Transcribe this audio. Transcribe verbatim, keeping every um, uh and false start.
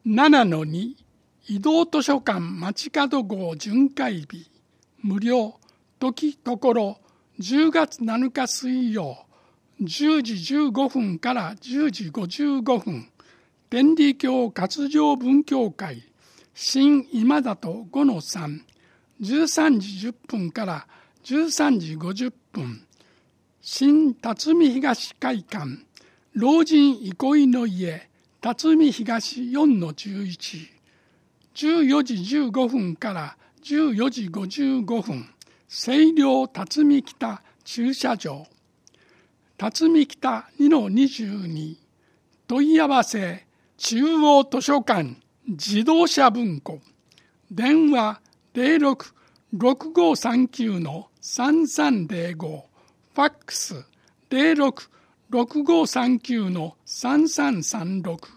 ななのに 移動図書館街角号巡回日無料時ところじゅうがつなのか水曜じゅうじじゅうごふんからじゅうじごじゅうごふん天理教活上文教会新今里 ごのさん じゅうさんじじゅっぷんからじゅうさんじごじゅっぷん新辰巳東会館老人憩いの家辰巳東 よんのじゅういち じゅうよじじゅうごふんからじゅうよじごじゅうごふん清涼辰巳北駐車場辰巳北 にのにじゅうに 問い合わせ中央図書館自動車文庫電話 ゼロろく ろくごさんきゅう のさんさんゼロご ファックス ゼロろく ろくごさんきゅう のさんさんさんろく